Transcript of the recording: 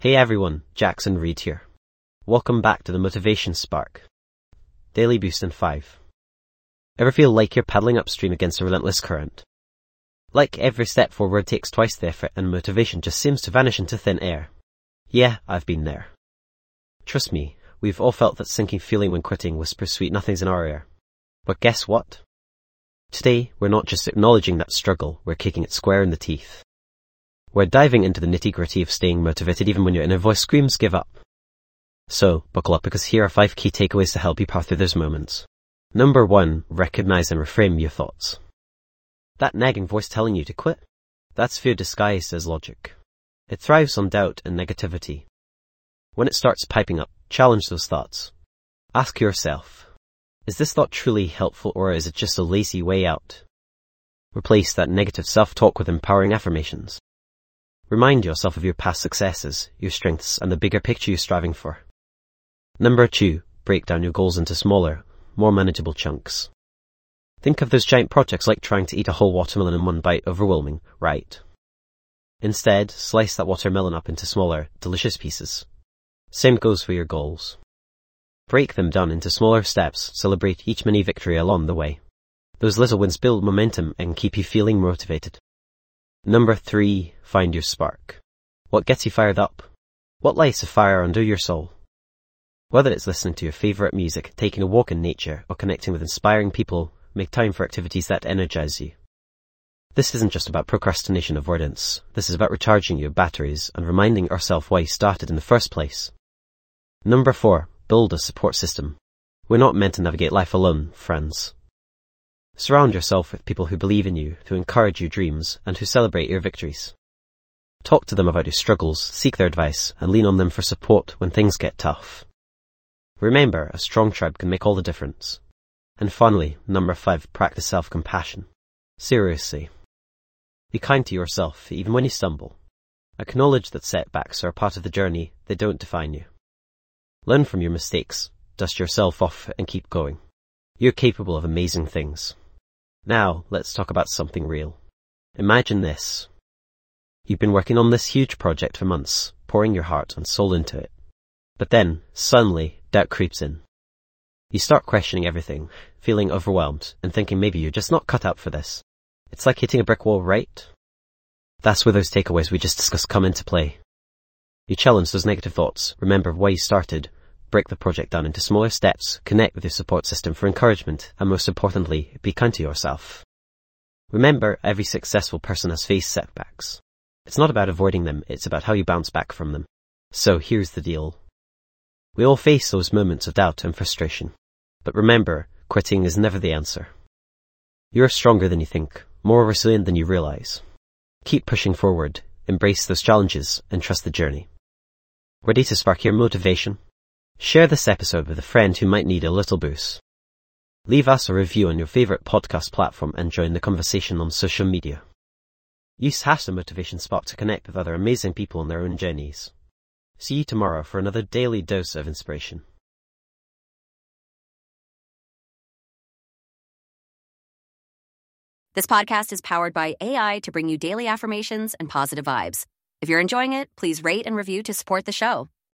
Hey everyone, Jackson Reed here. Welcome back to the Motivation Spark. Daily Boost in 5. Ever feel like you're paddling upstream against a relentless current? Like every step forward takes twice the effort and motivation just seems to vanish into thin air. Yeah, I've been there. Trust me, we've all felt that sinking feeling when quitting whispers sweet nothings in our ear. But guess what? Today, we're not just acknowledging that struggle, we're kicking it square in the teeth. We're diving into the nitty-gritty of staying motivated even when your inner voice screams give up. So, buckle up because here are 5 key takeaways to help you power through those moments. Number 1, recognize and reframe your thoughts. That nagging voice telling you to quit? That's fear disguised as logic. It thrives on doubt and negativity. When it starts piping up, challenge those thoughts. Ask yourself, is this thought truly helpful or is it just a lazy way out? Replace that negative self-talk with empowering affirmations. Remind yourself of your past successes, your strengths, and the bigger picture you're striving for. Number 2, break down your goals into smaller, more manageable chunks. Think of those giant projects like trying to eat a whole watermelon in one bite overwhelming, right? Instead, slice that watermelon up into smaller, delicious pieces. Same goes for your goals. Break them down into smaller steps, celebrate each mini victory along the way. Those little wins build momentum and keep you feeling motivated. Number 3, find your spark. What gets you fired up? What lights a fire under your soul? Whether it's listening to your favorite music, taking a walk in nature, or connecting with inspiring people, make time for activities that energize you. This isn't just about procrastination avoidance. This is about recharging your batteries and reminding ourselves why you started in the first place. Number 4, build a support system. We're not meant to navigate life alone, friends. Surround yourself with people who believe in you, who encourage your dreams, and who celebrate your victories. Talk to them about your struggles, seek their advice, and lean on them for support when things get tough. Remember, a strong tribe can make all the difference. And finally, number 5, practice self-compassion. Seriously. Be kind to yourself, even when you stumble. Acknowledge that setbacks are a part of the journey, they don't define you. Learn from your mistakes, dust yourself off, and keep going. You're capable of amazing things. Now, let's talk about something real. Imagine this. You've been working on this huge project for months, pouring your heart and soul into it. But then, suddenly, doubt creeps in. You start questioning everything, feeling overwhelmed, and thinking maybe you're just not cut out for this. It's like hitting a brick wall, right? That's where those takeaways we just discussed come into play. You challenge those negative thoughts, remember why you started, break the project down into smaller steps, connect with your support system for encouragement, and most importantly, be kind to yourself. Remember, every successful person has faced setbacks. It's not about avoiding them, it's about how you bounce back from them. So here's the deal. We all face those moments of doubt and frustration. But remember, quitting is never the answer. You're stronger than you think, more resilient than you realize. Keep pushing forward, embrace those challenges, and trust the journey. Ready to spark your motivation? Share this episode with a friend who might need a little boost. Leave us a review on your favorite podcast platform and join the conversation on social media. Use #MotivationSpark to connect with other amazing people on their own journeys. See you tomorrow for another daily dose of inspiration. This podcast is powered by AI to bring you daily affirmations and positive vibes. If you're enjoying it, please rate and review to support the show.